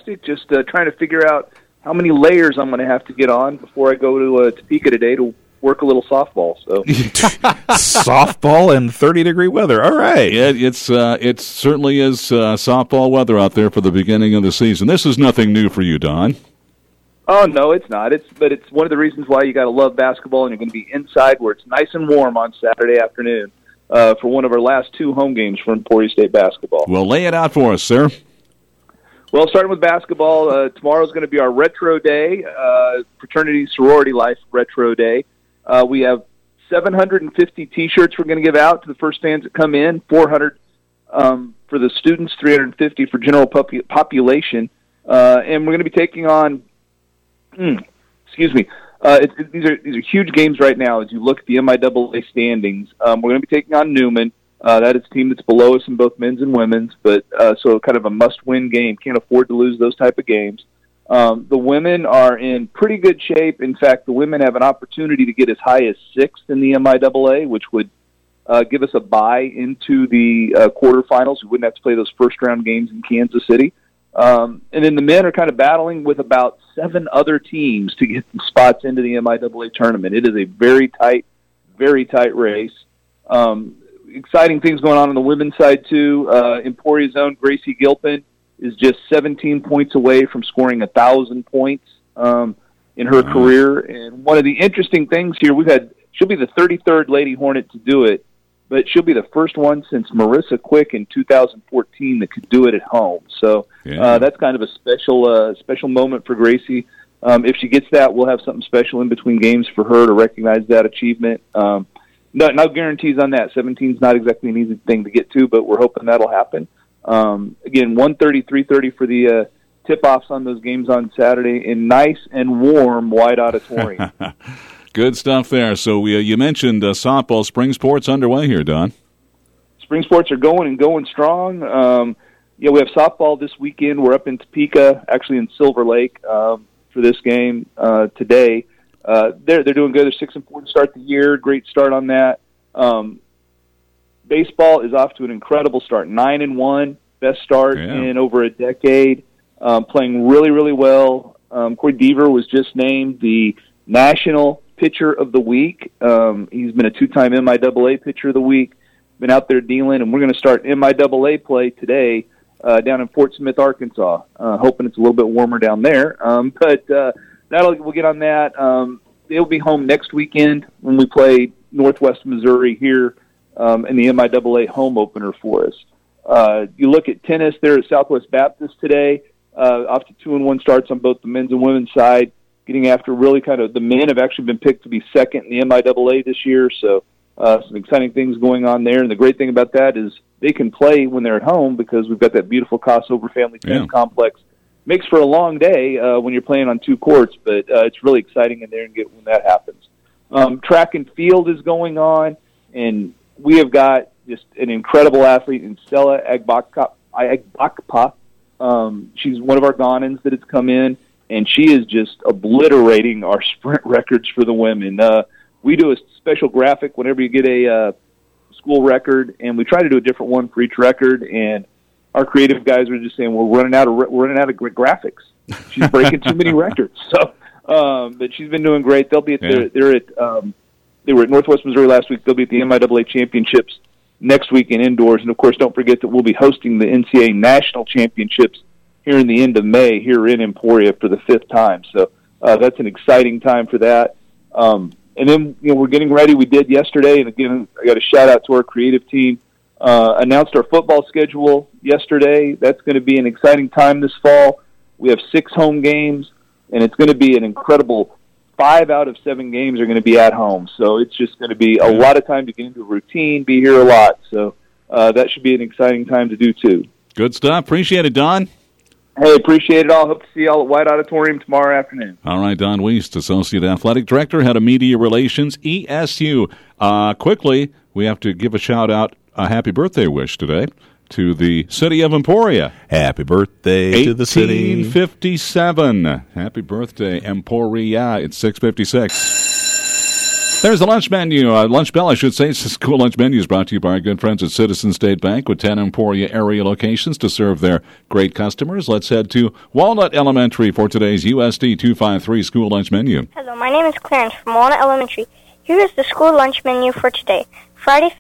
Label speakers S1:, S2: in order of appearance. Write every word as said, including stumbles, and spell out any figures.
S1: fantastic. Just uh, trying to figure out how many layers I'm going to have to get on before I go to uh, Topeka today to work a little softball. So
S2: softball and thirty degree weather. All right.
S3: It, it's uh, it certainly is uh, softball weather out there for the beginning of the season. This is nothing new for you, Don.
S1: Oh no, it's not. It's but it's one of the reasons why you got to love basketball, and you're going to be inside where it's nice and warm on Saturday afternoon uh, for one of our last two home games for Emporia State basketball.
S3: Well, lay it out for us, sir.
S1: Well, starting with basketball, uh, tomorrow is going to be our retro day, uh, fraternity sorority life retro day. Uh, we have seven hundred fifty T-shirts we're going to give out to the first fans that come in, four hundred um, for the students, three hundred fifty for general popu- population. Uh, and we're going to be taking on, hmm, excuse me, uh, it, it, these are these are huge games right now as you look at the M I A A standings. Um, we're going to be taking on Newman. Uh, that is a team that's below us in both men's and women's, but uh, so kind of a must-win game. Can't afford to lose those type of games. Um, the women are in pretty good shape. In fact, the women have an opportunity to get as high as sixth in the M I A A, which would uh, give us a bye into the uh, quarterfinals. We wouldn't have to play those first-round games in Kansas City. Um, and then the men are kind of battling with about seven other teams to get spots into the M I A A tournament. It is a very tight, very tight race. Um, exciting things going on on the women's side, too. Uh, Emporia's own Gracie Gilpin is just seventeen points away from scoring one thousand points um, in her wow. career. And one of the interesting things here, we've had, she'll be the thirty-third Lady Hornet to do it, but she'll be the first one since Marissa Quick in two thousand fourteen that could do it at home. So yeah. uh, that's kind of a special uh, special moment for Gracie. Um, if she gets that, we'll have something special in between games for her to recognize that achievement. Um, no, no guarantees on that. seventeen is not exactly an easy thing to get to, but we're hoping that'll happen. Um, again, one thirty, three thirty for the uh, tip-offs on those games on Saturday in nice and warm White Auditorium.
S3: Good stuff there. So we, uh, you mentioned uh, softball. Spring sports underway here, Don.
S1: Spring sports are going and going strong. Um, yeah, we have softball this weekend. We're up in Topeka, actually in Silver Lake, um, for this game uh, today. Uh, they're they're doing good. They're six and four to start the year. Great start on that. Um, baseball is off to an incredible start. Nine and one, best start yeah. in over a decade. Um, playing really really well. Um, Corey Deaver was just named the National Pitcher of the Week. Um, he's been a two-time M I A A Pitcher of the Week. Been out there dealing, and we're going to start M I A A play today uh, down in Fort Smith, Arkansas. Uh, hoping it's a little bit warmer down there, um, but uh, that'll we'll get on that. Um, they'll be home next weekend when we play Northwest Missouri here um, in the M I A A home opener for us. Uh, you look at tennis there at Southwest Baptist today. Uh, off to two and one starts on both the men's and women's side. Getting after really kind of the men have actually been picked to be second in the M I A A this year, so uh, some exciting things going on there. And the great thing about that is they can play when they're at home because we've got that beautiful Crossover Family Tennis yeah. Complex. Makes for a long day uh, when you're playing on two courts, but uh, it's really exciting in there and get when that happens. Um, track and field is going on, and we have got just an incredible athlete in Stella Agbakpa. Agbakpa. Um, she's one of our Ghanans that has come in, and she is just obliterating our sprint records for the women. Uh, we do a special graphic whenever you get a uh, school record, and we try to do a different one for each record, and our creative guys were just saying, we're running out of we're running out of graphics. She's breaking too many records. So, um, but she's been doing great. They'll be at yeah. they're at um, they were at Northwest Missouri last week. They'll be at the M I A A championships next week in indoors, and of course, don't forget that we'll be hosting the N C A A national championships here in the end of May here in Emporia for the fifth time. So uh, that's an exciting time for that. Um, and then you know we're getting ready. We did yesterday, and again, I got a shout out to our creative team. Uh, announced our football schedule yesterday. That's going to be an exciting time this fall. We have six home games, and it's going to be an incredible five out of seven games are going to be at home. So it's just going to be a lot of time to get into a routine, be here a lot. So uh, that should be an exciting time to do, too.
S3: Good stuff. Appreciate it, Don.
S1: Hey, appreciate it all. Hope to see you all at White Auditorium tomorrow afternoon.
S3: All right, Don Weist, Associate Athletic Director, Head of Media Relations, E S U. Uh, quickly, we have to give a shout-out, a happy birthday wish today to the city of Emporia.
S2: Happy birthday to the city.
S3: eighteen fifty-seven. Happy birthday, Emporia. It's six fifty-six. There's the lunch menu. Uh, lunch bell, I should say. School lunch menu is brought to you by our good friends at Citizen State Bank with ten Emporia area locations to serve their great customers. Let's head to Walnut Elementary for today's U S D two fifty-three school lunch menu.
S4: Hello, my name is Clarence from Walnut Elementary. Here is the school lunch menu for today. Friday,